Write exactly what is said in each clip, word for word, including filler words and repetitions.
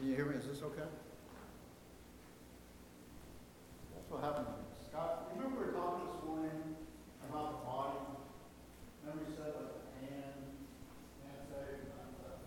Can you hear me? Is this okay? That's what happened. Scott, remember we were talking this morning about the body? Remember you said like the hand, hand saved, not that.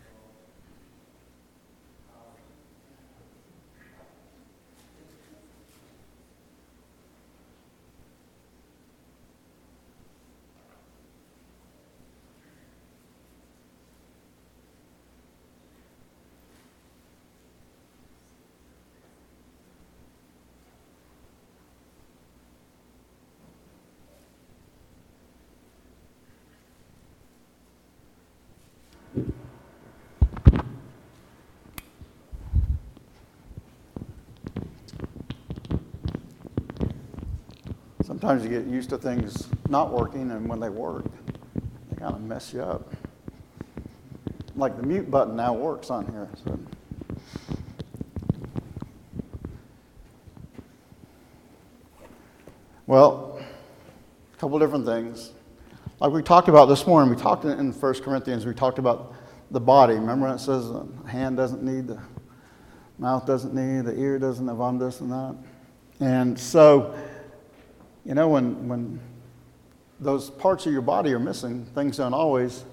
Sometimes you get used to things not working, and when they work, they kind of mess you up. Like the mute button now works on here. So. Well, a couple different things. Like we talked about this morning, we talked in First Corinthians, we talked about the body. Remember when it says the hand doesn't need, the mouth doesn't need, the ear doesn't have on this and that? And so, you know, when when those parts of your body are missing, things don't always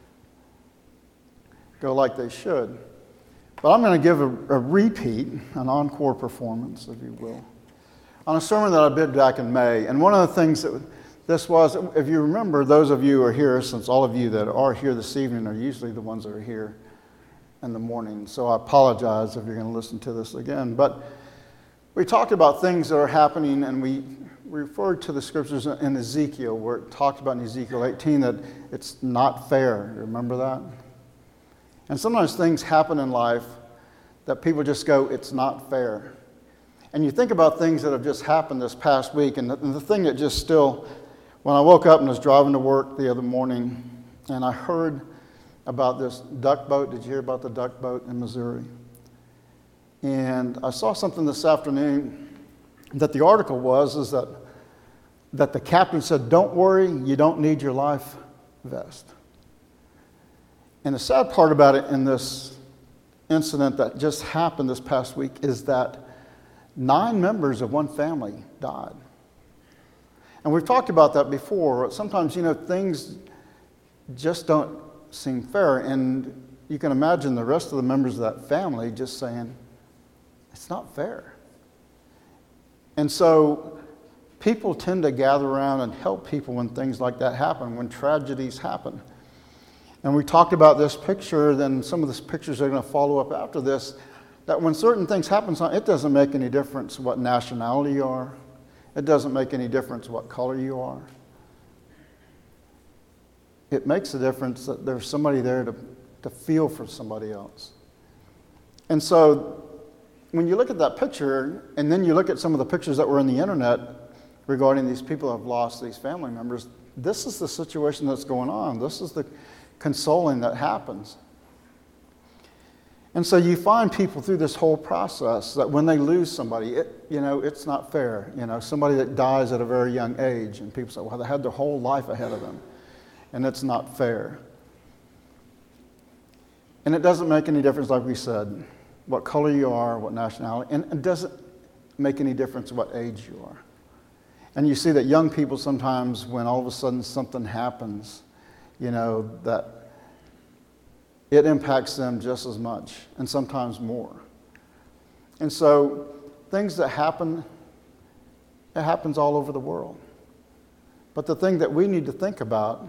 go like they should. But I'm going to give a, a repeat, an encore performance, if you will, on a sermon that I did back in May. And one of the things that this was, if you remember, those of you who are here, since all of you that are here this evening are usually the ones that are here in the morning. So I apologize if you're going to listen to this again. But we talked about things that are happening, and we referred to the scriptures in Ezekiel, where it talked about in Ezekiel eighteen that it's not fair. Remember that? And sometimes things happen in life that people just go, it's not fair. And you think about things that have just happened this past week, and the, and the thing that just still, when I woke up and was driving to work the other morning, and I heard about this duck boat. Did you hear about the duck boat in Missouri? And I saw something this afternoon that the article was, is that, that the captain said, don't worry, you don't need your life vest. And the sad part about it in this incident that just happened this past week is that nine members of one family died. And we've talked about that before. Sometimes, you know, things just don't seem fair. And you can imagine the rest of the members of that family just saying, it's not fair. And so people tend to gather around and help people when things like that happen, when tragedies happen. And we talked about this picture, then some of the pictures are going to follow up after this, that when certain things happen, it doesn't make any difference what nationality you are. It doesn't make any difference what color you are. It makes a difference that there's somebody there to, to feel for somebody else. And so when you look at that picture, and then you look at some of the pictures that were in the internet regarding these people who have lost these family members, this is the situation that's going on. This is the consoling that happens. And so you find people through this whole process that when they lose somebody, it, you know, it's not fair. You know, somebody that dies at a very young age, and people say, well, they had their whole life ahead of them, and it's not fair. And it doesn't make any difference, like we said, what color you are, what nationality, and it doesn't make any difference what age you are. And you see that young people sometimes, when all of a sudden something happens, you know, that it impacts them just as much, and sometimes more. And so things that happen, it happens all over the world. But the thing that we need to think about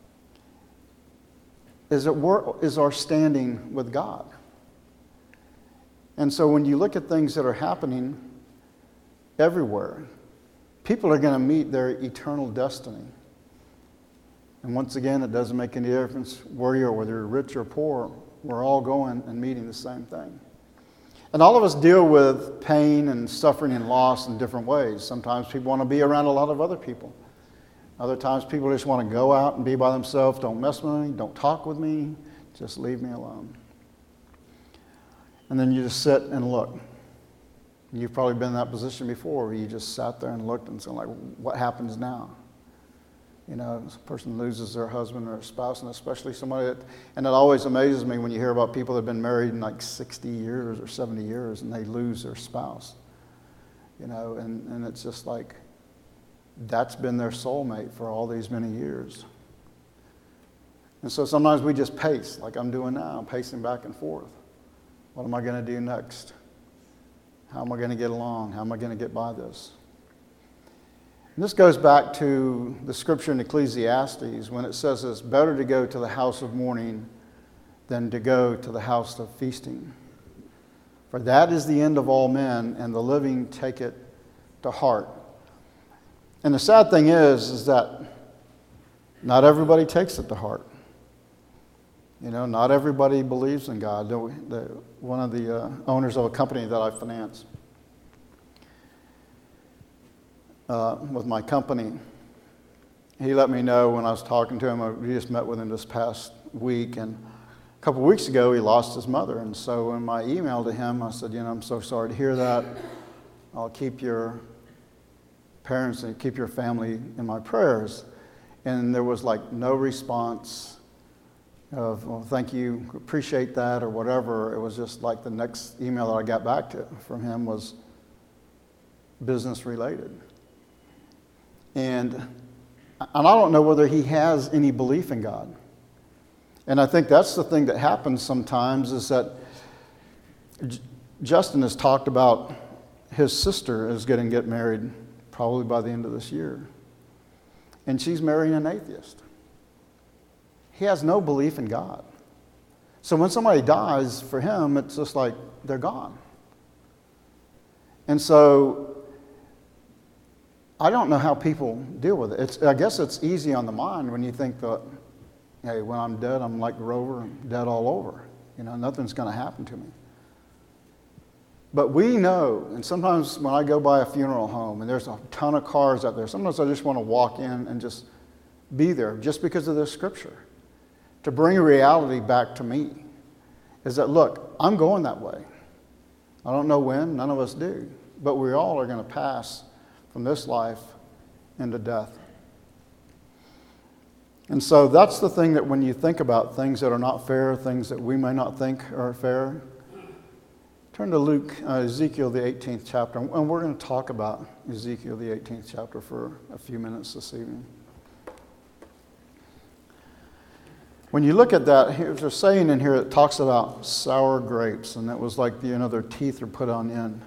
is, that we're, is our standing with God. And so when you look at things that are happening everywhere, people are going to meet their eternal destiny. And once again, it doesn't make any difference where you are, whether you're rich or poor. We're all going and meeting the same thing. And all of us deal with pain and suffering and loss in different ways. Sometimes people want to be around a lot of other people. Other times people just want to go out and be by themselves. Don't mess with me. Don't talk with me. Just leave me alone. And then you just sit and look. You've probably been in that position before where you just sat there and looked and said, like, what happens now? You know, a person loses their husband or spouse, and especially somebody that, and it always amazes me when you hear about people that have been married in like sixty years or seventy years and they lose their spouse. You know, and, and it's just like, that's been their soulmate for all these many years. And so sometimes we just pace, like I'm doing now, I'm pacing back and forth. What am I going to do next? How am I going to get along? How am I going to get by this? And this goes back to the scripture in Ecclesiastes when it says it's better to go to the house of mourning than to go to the house of feasting. For that is the end of all men, and the living take it to heart. And the sad thing is, is that not everybody takes it to heart. You know, not everybody believes in God. The, one of the uh, owners of a company that I finance, uh, with my company, he let me know when I was talking to him. I, we just met with him this past week, and a couple of weeks ago he lost his mother. And so in my email to him, I said, you know, I'm so sorry to hear that. I'll keep your parents and keep your family in my prayers. And there was like no response of, well, thank you, appreciate that, or whatever. It was just like the next email that I got back to from him was business related. And, and I don't know whether he has any belief in God. And I think that's the thing that happens sometimes is that J- Justin has talked about his sister is going to get married probably by the end of this year. And she's marrying an atheist. He has no belief in God. So when somebody dies, for him, it's just like they're gone. And so I don't know how people deal with it. It's, I guess it's easy on the mind when you think that, hey, when I'm dead, I'm like Grover, I'm dead all over. You know, nothing's going to happen to me. But we know, and sometimes when I go by a funeral home and there's a ton of cars out there, sometimes I just want to walk in and just be there just because of this scripture. To bring reality back to me is that, look, I'm going that way. I don't know when, none of us do, but we all are going to pass from this life into death. And so that's the thing that when you think about things that are not fair, things that we may not think are fair, turn to Luke, uh, Ezekiel, the eighteenth chapter, and we're going to talk about Ezekiel, the eighteenth chapter, for a few minutes this evening. When you look at that, there's a saying in here that talks about sour grapes, and that was like, you know, their teeth are put on end.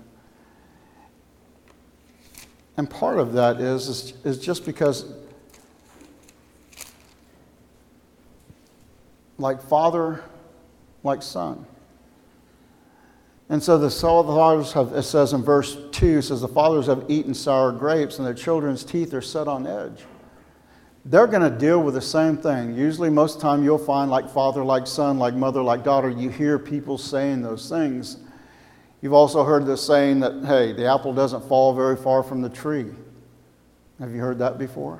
And part of that is, is, is just because, like father, like son. And so the fathers have, it says in verse two, it says, the fathers have eaten sour grapes, and their children's teeth are set on edge. They're going to deal with the same thing. Usually, most of the time, you'll find like father, like son, like mother, like daughter, you hear people saying those things. You've also heard the saying that, hey, the apple doesn't fall very far from the tree. Have you heard that before?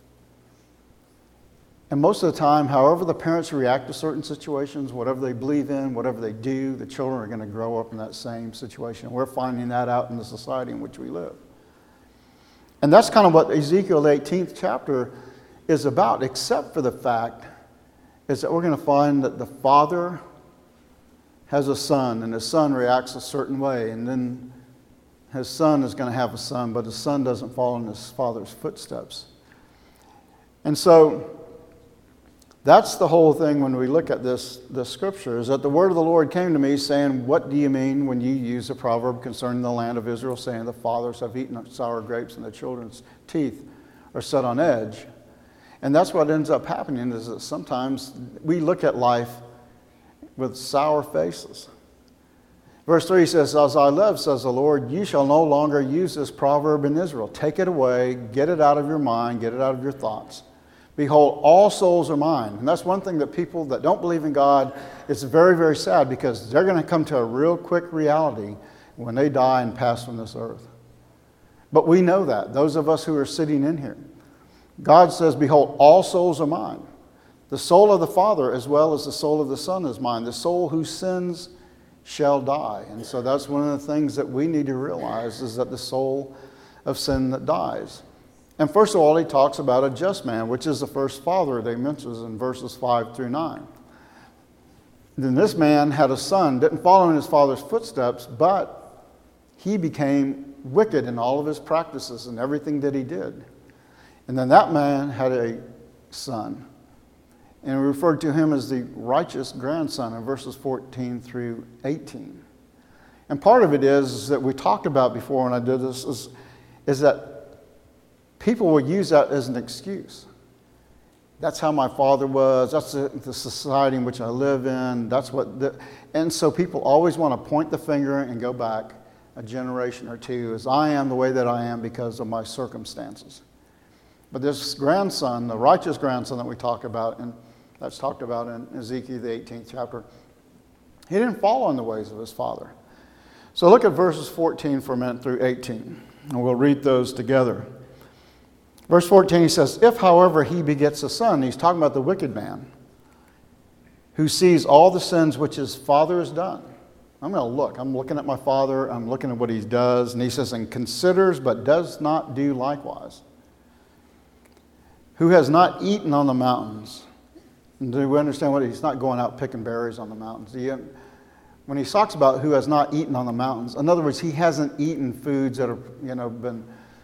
And most of the time, however the parents react to certain situations, whatever they believe in, whatever they do, the children are going to grow up in that same situation. We're finding that out in the society in which we live. And that's kind of what Ezekiel, the eighteenth chapter, is about, except for the fact is that we're going to find that the father has a son, and his son reacts a certain way, and then his son is going to have a son, but his son doesn't follow in his father's footsteps. And so that's the whole thing when we look at this, this scripture, is that the word of the Lord came to me saying, what do you mean when you use a proverb concerning the land of Israel, saying the fathers have eaten sour grapes and the children's teeth are set on edge? And that's what ends up happening, is that sometimes we look at life with sour faces. Verse three says, as I live, says the Lord, you shall no longer use this proverb in Israel. Take it away, get it out of your mind, get it out of your thoughts. Behold, all souls are mine. And that's one thing that people that don't believe in God, it's very, very sad, because they're going to come to a real quick reality when they die and pass from this earth. But we know that, those of us who are sitting in here. God says, behold, all souls are mine. The soul of the Father as well as the soul of the Son is mine. The soul who sins shall die. And so that's one of the things that we need to realize, is that the soul of sin that dies. And first of all, he talks about a just man, which is the first father that he mentions in verses five through nine. Then this man had a son, didn't follow in his father's footsteps, but he became wicked in all of his practices and everything that he did. And then that man had a son. And we referred to him as the righteous grandson in verses fourteen through eighteen. And part of it is, is that we talked about before when I did this, is, is that people will use that as an excuse. That's how my father was. That's the, the society in which I live in. That's what. The, and so people always want to point the finger and go back a generation or two as I am the way that I am because of my circumstances. But this grandson, the righteous grandson that we talk about, and that's talked about in Ezekiel, the eighteenth chapter, he didn't follow in the ways of his father. So look at verses fourteen for a minute through eighteen, and we'll read those together. Verse fourteen, he says, if, however, he begets a son, he's talking about the wicked man, who sees all the sins which his father has done. I'm going to look. I'm looking at my father. I'm looking at what he does. And he says, and considers but does not do likewise. Who has not eaten on the mountains. And do we understand what he's not going out picking berries on the mountains? He, when he talks about who has not eaten on the mountains, in other words, he hasn't eaten foods that have, you know, been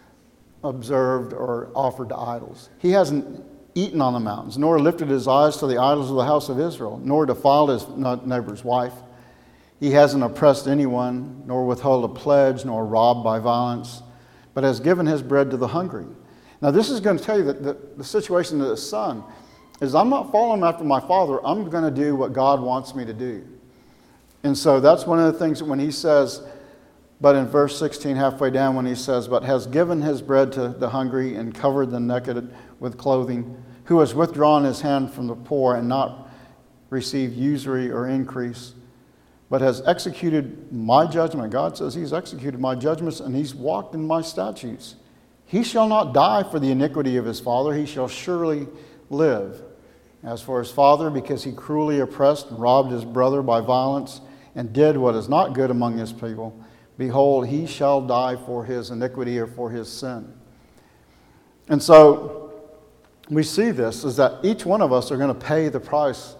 observed or offered to idols. He hasn't eaten on the mountains, nor lifted his eyes to the idols of the house of Israel, nor defiled his neighbor's wife. He hasn't oppressed anyone, nor withheld a pledge, nor robbed by violence, but has given his bread to the hungry. Now this is going to tell you that the, the situation of the son is I'm not following after my father. I'm going to do what God wants me to do. And so that's one of the things that when he says, but in verse sixteen, halfway down, when he says, but has given his bread to the hungry and covered the naked with clothing, who has withdrawn his hand from the poor and not received usury or increase, but has executed my judgment. God says he's executed my judgments and he's walked in my statutes. He shall not die for the iniquity of his father. He shall surely live. As for his father, because he cruelly oppressed and robbed his brother by violence and did what is not good among his people, behold, he shall die for his iniquity or for his sin. And so we see this is that each one of us are going to pay the price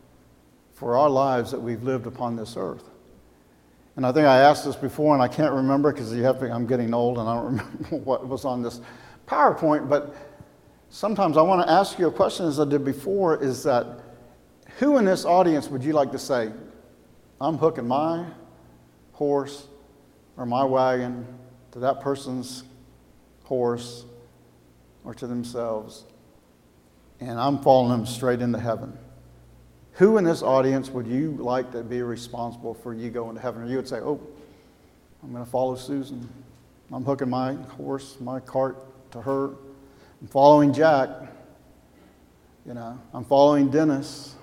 for our lives that we've lived upon this earth. And I think I asked this before, and I can't remember because you have to, I'm getting old and I don't remember what was on this PowerPoint, but sometimes I want to ask you a question as I did before, is that who in this audience would you like to say, I'm hooking my horse or my wagon to that person's horse or to themselves, and I'm following them straight into heaven? Who in this audience would you like to be responsible for you going to heaven? Or you would say, oh, I'm going to follow Susan. I'm hooking my horse, my cart to her. I'm following Jack. You know, I'm following Dennis.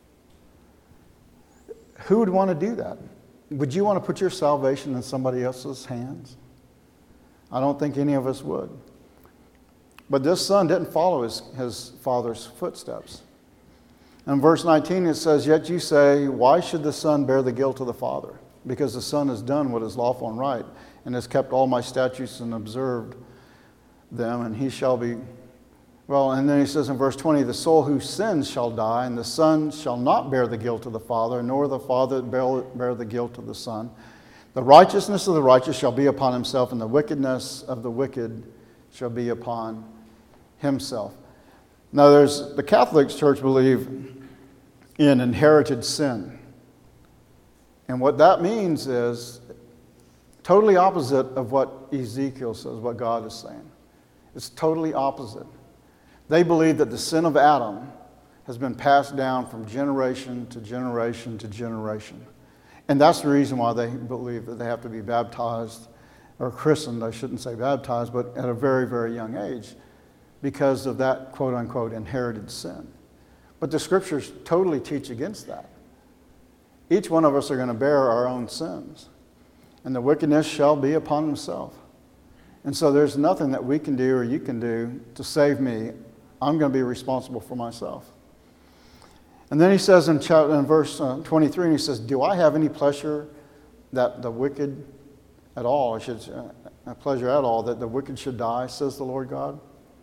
Who would want to do that? Would you want to put your salvation in somebody else's hands? I don't think any of us would. But this son didn't follow his, his father's footsteps. In verse nineteen it says, yet you say, why should the son bear the guilt of the father? Because the son has done what is lawful and right, and has kept all my statutes and observed them, and he shall be... Well, and then he says in verse twenty, the soul who sins shall die, and the son shall not bear the guilt of the father, nor the father bear, bear the guilt of the son. The righteousness of the righteous shall be upon himself, and the wickedness of the wicked shall be upon himself. Now, there's the Catholic Church believe in inherited sin. And what that means is totally opposite of what Ezekiel says, what God is saying. It's totally opposite. They believe that the sin of Adam has been passed down from generation to generation to generation. And that's the reason why they believe that they have to be baptized, or christened, I shouldn't say baptized, but at a very, very young age, because of that quote-unquote inherited sin. But the scriptures totally teach against that. Each one of us are going to bear our own sins, and the wickedness shall be upon himself. And so there's nothing that we can do or you can do to save me. I'm going to be responsible for myself. And then he says in, chapter, in verse uh, twenty-three, and he says, do I have any pleasure that the wicked at all, I should uh, pleasure at all, that the wicked should die, says the Lord God?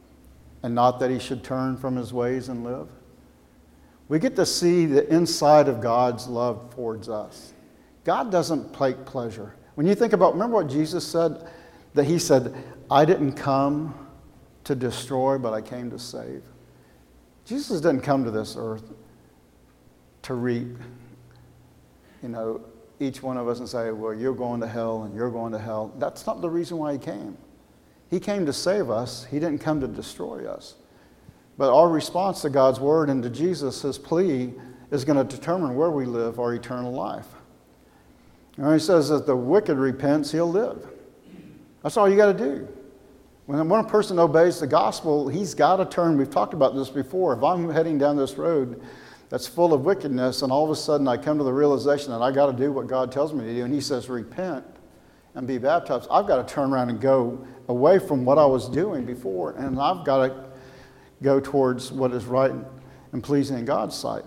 and not that he should turn from his ways and live? We get to see the inside of God's love towards us. God doesn't take pleasure. When you think about, remember what Jesus said? That he said, I didn't come to destroy, but I came to save. Jesus didn't come to this earth to reap, you know, each one of us and say, well, you're going to hell and you're going to hell. That's not the reason why he came. He came to save us. He didn't come to destroy us. But our response to God's word and to Jesus, his plea, is going to determine where we live our eternal life. And he says that the wicked repents, he'll live. That's all you got to do. When one person obeys the gospel, he's got to turn. We've talked about this before. If I'm heading down this road that's full of wickedness, and all of a sudden I come to the realization that I got to do what God tells me to do, and he says, repent and be baptized, I've got to turn around and go away from what I was doing before, and I've got to go towards what is right and pleasing in God's sight.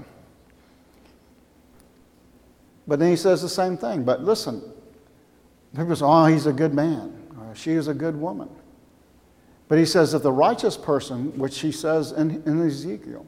But then he says the same thing. But listen, people say, oh, he's a good man, or she is a good woman. But he says that the righteous person, which he says in, in Ezekiel,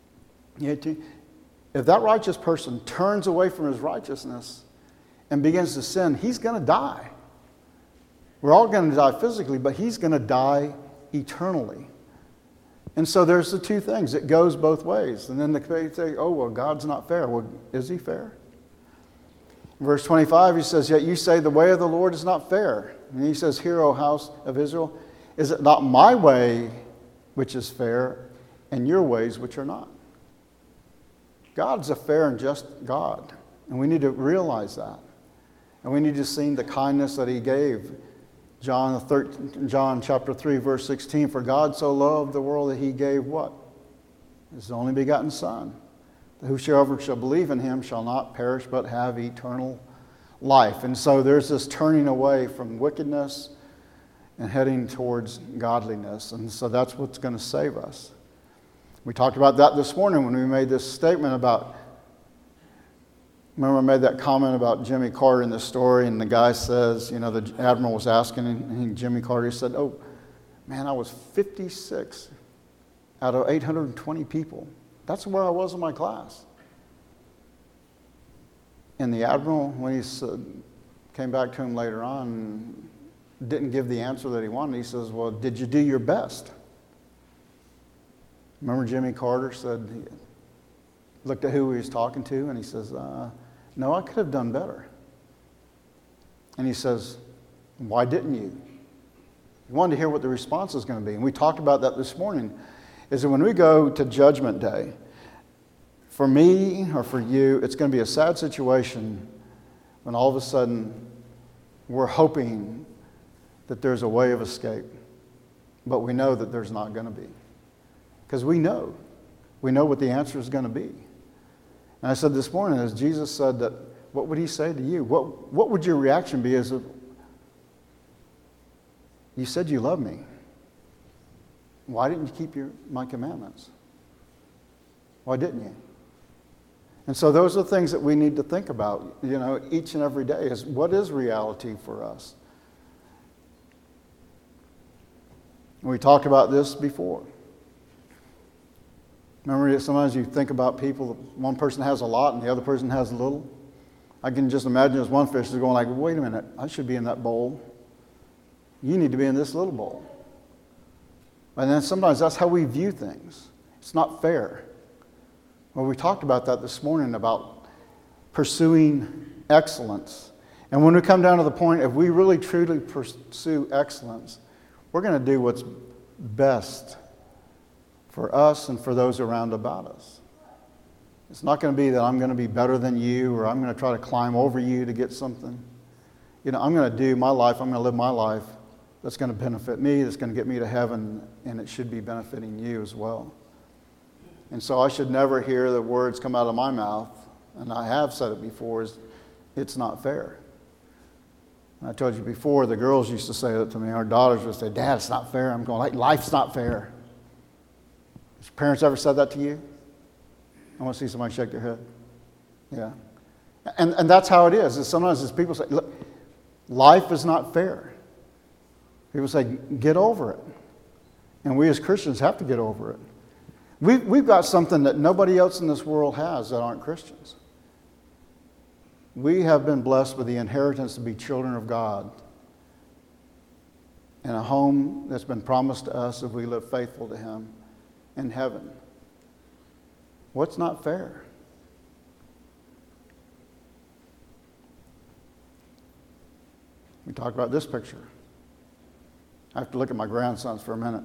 if that righteous person turns away from his righteousness and begins to sin, he's going to die. We're all going to die physically, but he's going to die eternally. And so there's the two things. It goes both ways. And then they say, oh, well, God's not fair. Well, is he fair? In verse twenty-five, he says, yet you say the way of the Lord is not fair. And he says, hear, O house of Israel, is it not my way which is fair, and your ways which are not? God's a fair and just God. And we need to realize that. And we need to see the kindness that he gave. John, thirteen, John chapter three, verse sixteen, for God so loved the world that he gave what? His only begotten Son. That whosoever shall believe in him shall not perish but have eternal life. And so there's this turning away from wickedness and heading towards godliness. And so that's what's going to save us. We talked about that this morning when we made this statement about, remember I made that comment about Jimmy Carter in the story, and the guy says, you know, the admiral was asking, and Jimmy Carter said, oh, man, I was fifty-six out of eight hundred twenty people. That's where I was in my class. And the admiral, when he said, came back to him later on, didn't give the answer that he wanted. He says, well, did you do your best? Remember Jimmy Carter said, he looked at who he was talking to, and he says, uh, no, I could have done better. And he says, why didn't you? He wanted to hear what the response is going to be. And we talked about that this morning, is that when we go to Judgment Day, for me or for you, it's going to be a sad situation when all of a sudden we're hoping that there's a way of escape, but we know that there's not going to be. Because we know. We know what the answer is going to be. And I said this morning, as Jesus said that, what would he say to you? What, what would your reaction be as if you said you love me? Why didn't you keep your, my commandments? Why didn't you? And so those are the things that we need to think about, you know, each and every day, is what is reality for us? And we talked about this before. Remember, sometimes you think about people, one person has a lot and the other person has a little. I can just imagine as one fish is going like, wait a minute, I should be in that bowl. You need to be in this little bowl. And then sometimes that's how we view things. It's not fair. Well, we talked about that this morning, about pursuing excellence. And when we come down to the point, if we really truly pursue excellence, we're going to do what's best for us and for those around about us. It's not going to be that I'm going to be better than you, or I'm going to try to climb over you to get something. You know, I'm going to do my life, I'm going to live my life that's going to benefit me, that's going to get me to heaven, and it should be benefiting you as well. And so I should never hear the words come out of my mouth, and I have said it before, is it's not fair. And I told you before, the girls used to say that to me. Our daughters would say, Dad, it's not fair. I'm going, like, life's not fair. Has parents ever said that to you? I want to see somebody shake their head. Yeah. And, and that's how it is. is sometimes as people say, look, life is not fair. People say, get over it. And we as Christians have to get over it. We've, we've got something that nobody else in this world has that aren't Christians. We have been blessed with the inheritance to be children of God in a home that's been promised to us if we live faithful to Him in heaven. What's not fair? We talked about this picture. I have to look at my grandsons for a minute.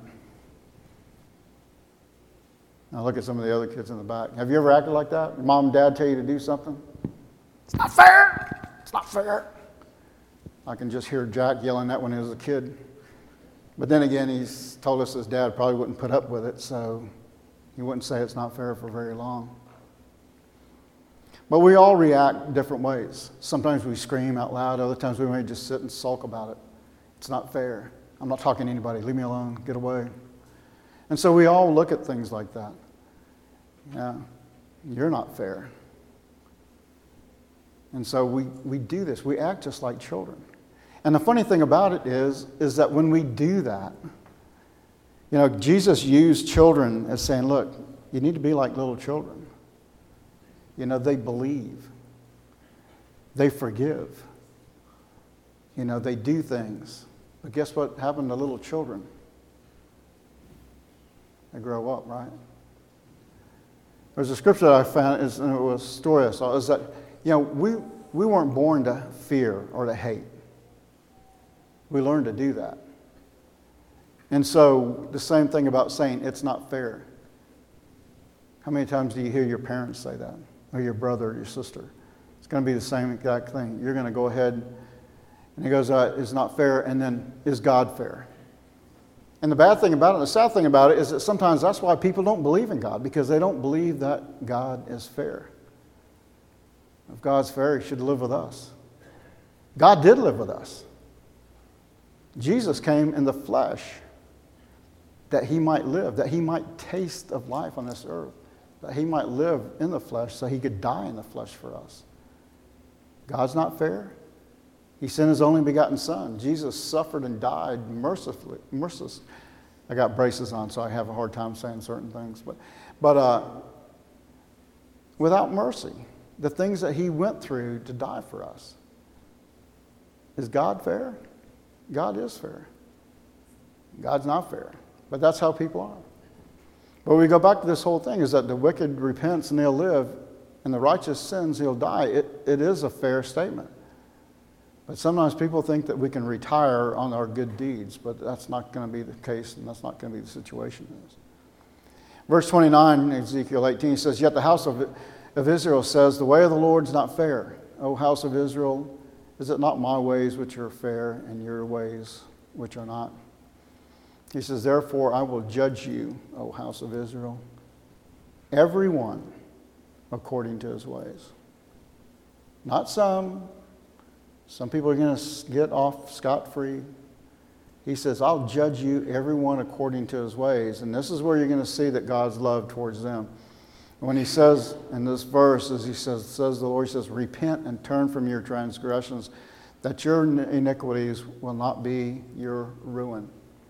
Now look at some of the other kids in the back. Have you ever acted like that? Your mom and dad tell you to do something? It's not fair. It's not fair. I can just hear Jack yelling that when he was a kid. But then again, he's told us his dad probably wouldn't put up with it, so he wouldn't say it's not fair for very long. But we all react different ways. Sometimes we scream out loud. Other times we may just sit and sulk about it. It's not fair. I'm not talking to anybody. Leave me alone. Get away. And so we all look at things like that. Yeah, you're not fair. And so we, we do this. We act just like children. And the funny thing about it is, is that when we do that, you know, Jesus used children as saying, look, you need to be like little children. You know, they believe. They forgive. You know, they do things. But guess what happened to little children? They grow up, right? There's a scripture that I found, and it was a story I saw, is that, you know, we, we weren't born to fear or to hate. We learned to do that. And so the same thing about saying it's not fair. How many times do you hear your parents say that? Or your brother or your sister? It's going to be the same exact thing. You're going to go ahead, and he goes, uh, it's not fair, and then is God fair? And the bad thing about it, the sad thing about it, is that sometimes that's why people don't believe in God, because they don't believe that God is fair. If God's fair, He should live with us. God did live with us. Jesus came in the flesh that He might live, that He might taste of life on this earth, that He might live in the flesh so He could die in the flesh for us. God's not fair. He sent His only begotten Son. Jesus suffered and died mercifully. Merciless. I got braces on, so I have a hard time saying certain things. But, but uh, without mercy, the things that He went through to die for us. Is God fair? God is fair. God's not fair. But that's how people are. But we go back to this whole thing, is that the wicked repents and they'll live, and the righteous sins, he'll die. It, it is a fair statement. But sometimes people think that we can retire on our good deeds, but that's not going to be the case, and that's not going to be the situation. Verse twenty-nine, Ezekiel eighteen, says, yet the house of, of Israel says, the way of the Lord is not fair. O house of Israel, is it not my ways which are fair, and your ways which are not? He says, therefore I will judge you, O house of Israel, every one according to his ways. Not some. Some people are going to get off scot-free. He says, I'll judge you, everyone according to his ways. And this is where you're going to see that God's love towards them. When he says in this verse, as he says, says the Lord, he says, repent and turn from your transgressions, that your iniquities will not be your ruin.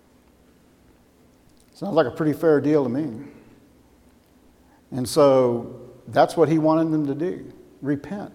Sounds like a pretty fair deal to me. And so that's what he wanted them to do. Repent.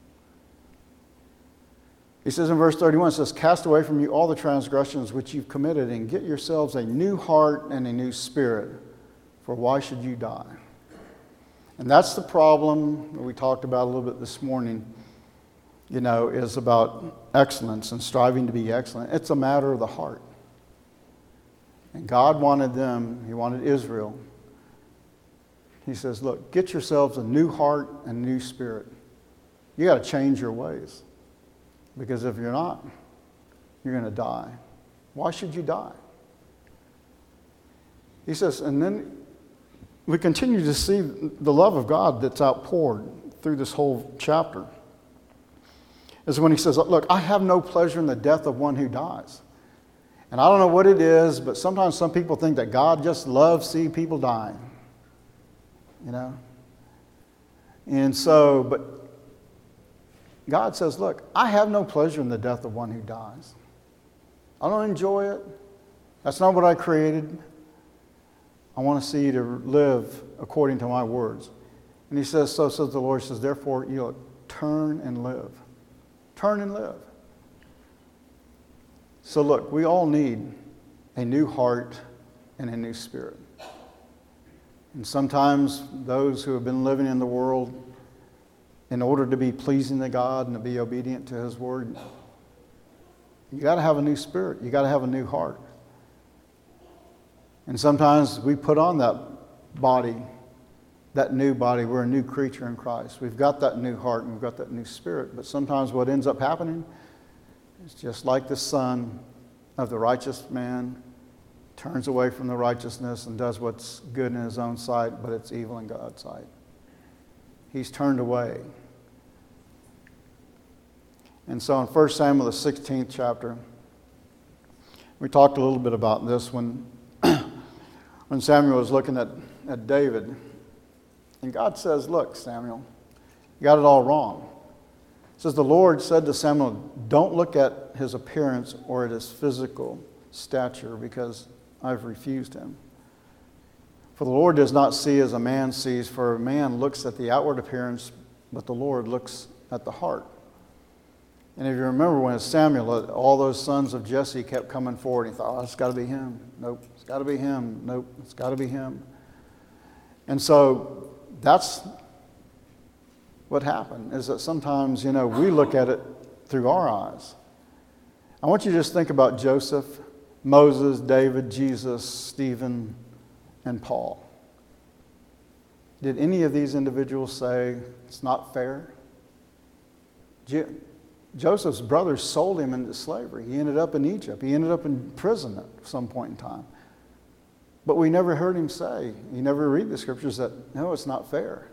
He says in verse thirty-one, it says, cast away from you all the transgressions which you've committed, and get yourselves a new heart and a new spirit, for why should you die? And that's the problem that we talked about a little bit this morning, you know, is about excellence and striving to be excellent. It's a matter of the heart. And God wanted them, He wanted Israel. He says, look, get yourselves a new heart and a new spirit. You got to change your ways. Because if you're not, you're going to die. Why should you die? He says, and then we continue to see the love of God that's outpoured through this whole chapter. Is when he says, look, I have no pleasure in the death of one who dies. And I don't know what it is, but sometimes some people think that God just loves seeing people dying. You know? And so, but God says, look, I have no pleasure in the death of one who dies. I don't enjoy it. That's not what I created. I want to see you to live according to my words. And he says, so says the Lord, says, therefore, you know, turn and live. Turn and live. So look, we all need a new heart and a new spirit. And sometimes those who have been living in the world, in order to be pleasing to God and to be obedient to His Word, you got to have a new spirit. You got to have a new heart. And sometimes we put on that body, that new body. We're a new creature in Christ. We've got that new heart and we've got that new spirit. But sometimes what ends up happening is just like the son of the righteous man turns away from the righteousness and does what's good in his own sight, but it's evil in God's sight. He's turned away. And so in First Samuel, the sixteenth chapter, we talked a little bit about this when, when Samuel was looking at, at David. And God says, look, Samuel, you got it all wrong. It says, the Lord said to Samuel, don't look at his appearance or at his physical stature, because I've refused him. For the Lord does not see as a man sees, for a man looks at the outward appearance, but the Lord looks at the heart. And if you remember when Samuel, all those sons of Jesse kept coming forward, he thought, oh, it's got to be him. Nope, it's got to be him. Nope, it's got to be him. And so that's what happened, is that sometimes, you know, we look at it through our eyes. I want you to just think about Joseph, Moses, David, Jesus, Stephen, and Paul. Did any of these individuals say, it's not fair? Je- Joseph's brothers sold him into slavery. He ended up in Egypt. He ended up in prison at some point in time. But we never heard him say, you never read the scriptures, that, no, it's not fair.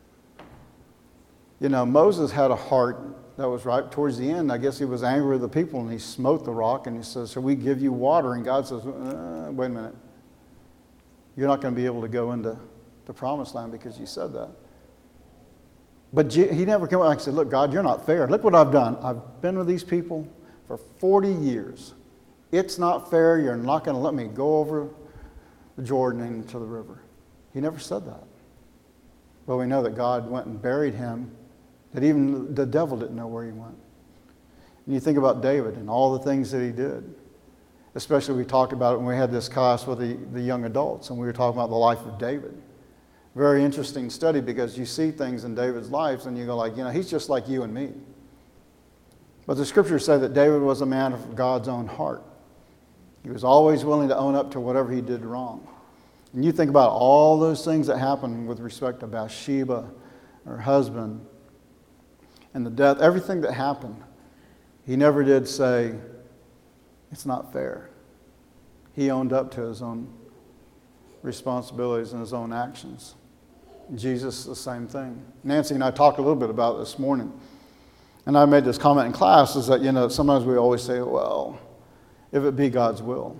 You know, Moses had a heart that was right towards the end. I guess he was angry with the people, and he smote the rock, and he says, shall we give you water? And God says, uh, wait a minute. You're not going to be able to go into the promised land because you said that. But he never came back and said, look, God, you're not fair. Look what I've done. I've been with these people for forty years. It's not fair. You're not going to let me go over the Jordan into the river. He never said that. But we know that God went and buried him, that even the devil didn't know where he went. And you think about David and all the things that he did. Especially we talked about it when we had this class with the, the young adults, and we were talking about the life of David. Very interesting study, because you see things in David's life and you go like, you know, he's just like you and me. But the scriptures say that David was a man of God's own heart. He was always willing to own up to whatever he did wrong. And you think about all those things that happened with respect to Bathsheba, her husband, and the death, everything that happened, he never did say, it's not fair. He owned up to his own responsibilities and his own actions. Jesus, the same thing. Nancy and I talked a little bit about it this morning. And I made this comment in class, is that, you know, sometimes we always say, well, if it be God's will.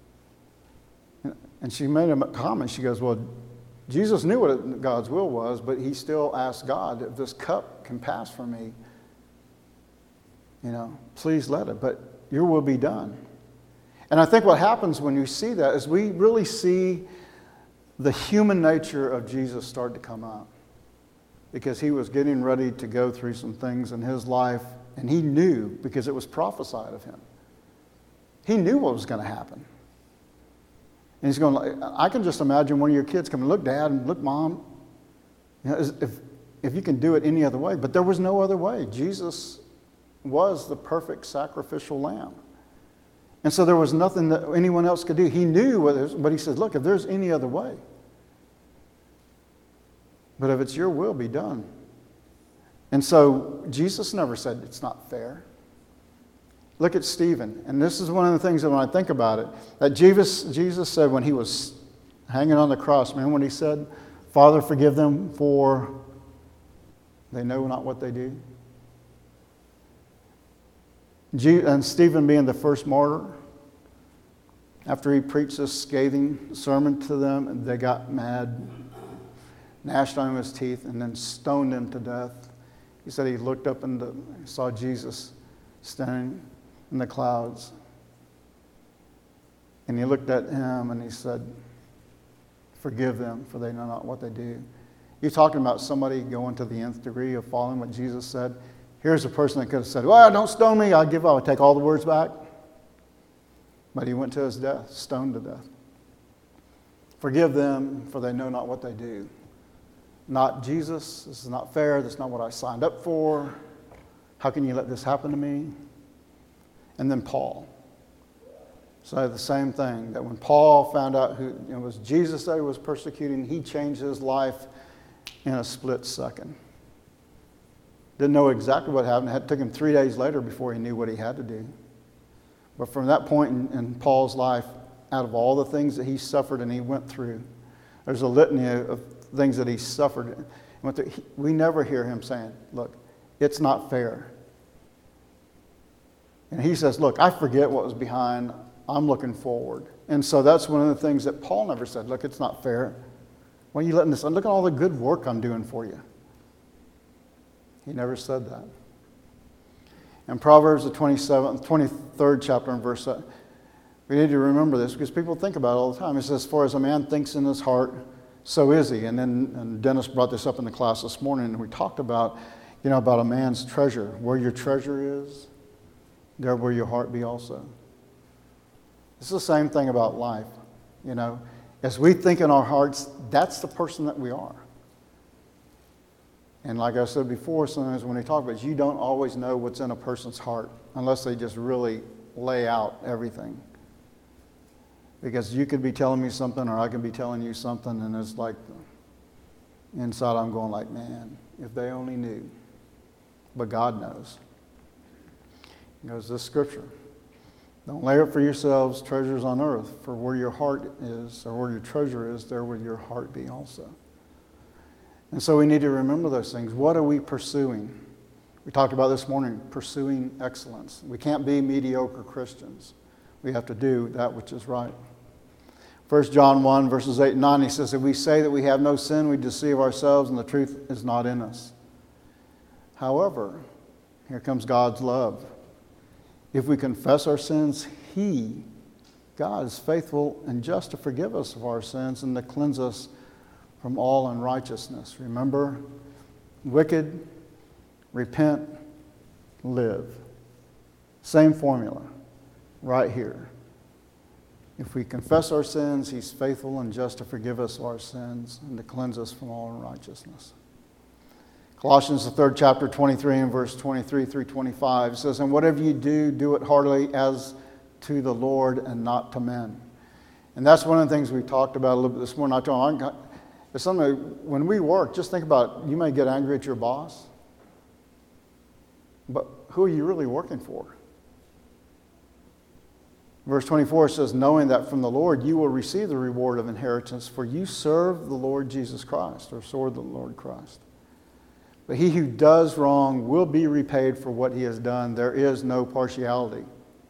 And she made a comment. She goes, well, Jesus knew what God's will was, but he still asked God, if this cup can pass from me, you know, please let it, but your will be done. And I think what happens when you see that is we really see the human nature of Jesus start to come out, because he was getting ready to go through some things in his life, and he knew, because it was prophesied of him. He knew what was going to happen. And he's going, I can just imagine one of your kids coming, look, Dad, and look, Mom, you know, if, if you can do it any other way. But there was no other way. Jesus was the perfect sacrificial lamb. And so there was nothing that anyone else could do. He knew what it was, but he said, look, if there's any other way, but if it's your will, be done. And so Jesus never said it's not fair. Look at Stephen. And this is one of the things that when I think about it, that Jesus, Jesus said when he was hanging on the cross, remember when he said, Father, forgive them, for they know not what they do? And Stephen being the first martyr, after he preached this scathing sermon to them, and they got mad, gnashed on his teeth, and then stoned him to death. He said he looked up and saw Jesus standing in the clouds. And he looked at him and he said, Forgive them, for they know not what they do. You're talking about somebody going to the nth degree of following what Jesus said. Here's a person that could have said, well, don't stone me, I'll give up, I'll take all the words back. But he went to his death, stoned to death. Forgive them, for they know not what they do. Not Jesus, this is not fair, this is not what I signed up for. How can you let this happen to me? And then Paul. So the same thing, that when Paul found out who it was Jesus that he was persecuting, he changed his life in a split second. Didn't know exactly what happened. It took him three days later before he knew what he had to do. But from that point in, in Paul's life, out of all the things that he suffered and he went through, there's a litany of things that he suffered. We never hear him saying, look, it's not fair. And he says, look, I forget what was behind. I'm looking forward. And so that's one of the things that Paul never said. Look, it's not fair. Why are you letting this? Look at all the good work I'm doing for you. He never said that. In Proverbs, the twenty-seventh, twenty-third chapter and verse, we need to remember this because people think about it all the time. It says, as far as a man thinks in his heart, so is he. And then and Dennis brought this up in the class this morning, and we talked about, you know, about a man's treasure. Where your treasure is, there will your heart be also. It's the same thing about life. You know, as we think in our hearts, that's the person that we are. And like I said before, sometimes when we talk about it, you don't always know what's in a person's heart unless they just really lay out everything. Because you could be telling me something or I could be telling you something, and it's like inside I'm going like, man, if they only knew. But God knows. He goes, this scripture. Don't lay up for yourselves treasures on earth, for where your heart is, or where your treasure is, there will your heart be also. And so we need to remember those things. What are we pursuing? We talked about this morning, pursuing excellence. We can't be mediocre Christians. We have to do that which is right. First John one, verses eight and nine, he says, if we say that we have no sin, we deceive ourselves, and the truth is not in us. However, here comes God's love. If we confess our sins, He, God, is faithful and just to forgive us of our sins and to cleanse us from all unrighteousness. Remember, wicked, repent, live. Same formula, right here. If we confess our sins, He's faithful and just to forgive us of our sins and to cleanse us from all unrighteousness. Colossians, the third chapter, twenty-three and verse twenty-three through twenty-five says, and whatever you do, do it heartily as to the Lord and not to men. And that's one of the things we talked about a little bit this morning. I told them, it's something, when we work, just think about, you may get angry at your boss, but who are you really working for? Verse twenty-four says, knowing that from the Lord you will receive the reward of inheritance, for you serve the Lord Jesus Christ, or serve the Lord Christ. But he who does wrong will be repaid for what he has done. There is no partiality.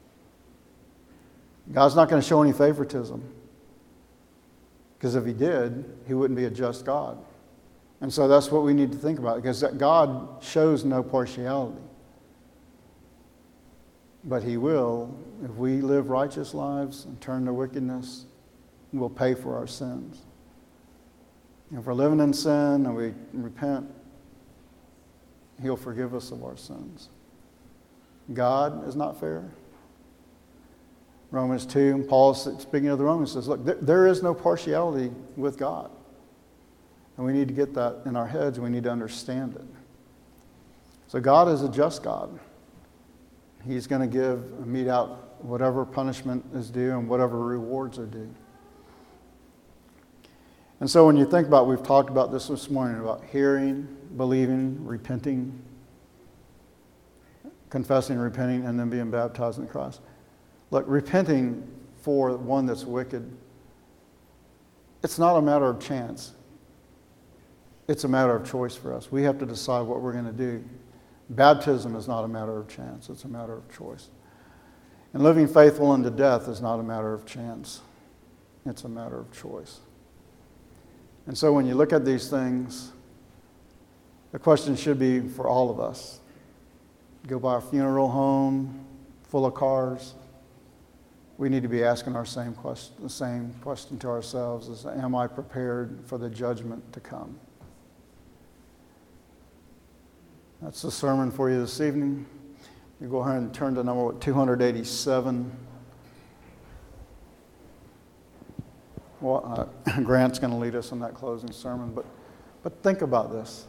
God's not going to show any favoritism. Because if He did, He wouldn't be a just God. And so that's what we need to think about, because God shows no partiality. But He will, if we live righteous lives and turn to wickedness, we'll pay for our sins. If we're living in sin and we repent, He'll forgive us of our sins. God is not fair. Romans two, and Paul, speaking of the Romans, says, look, there, there is no partiality with God. And we need to get that in our heads. We need to understand it. So God is a just God. He's going to give, mete out whatever punishment is due and whatever rewards are due. And so when you think about, we've talked about this this morning, about hearing, believing, repenting, confessing, repenting, and then being baptized in Christ. Look, repenting for one that's wicked, it's not a matter of chance. It's a matter of choice for us. We have to decide what we're going to do. Baptism is not a matter of chance. It's a matter of choice. And living faithful unto death is not a matter of chance. It's a matter of choice. And so when you look at these things, the question should be for all of us. Go by a funeral home full of cars. we need to be asking our same question, the same question to ourselves is, am I prepared for the judgment to come? That's the sermon for you this evening. You go ahead and turn to number two eighty-seven. Well, uh, Grant's going to lead us in that closing sermon, but, but think about this.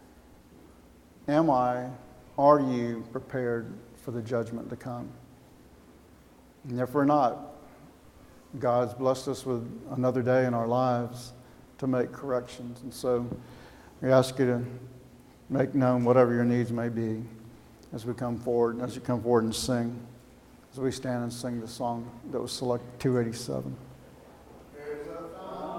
Am I, are you prepared for the judgment to come? And if we're not, God's blessed us with another day in our lives to make corrections. And so we ask you to make known whatever your needs may be as we come forward, as you come forward and sing, as we stand and sing the song that was selected, two eighty-seven.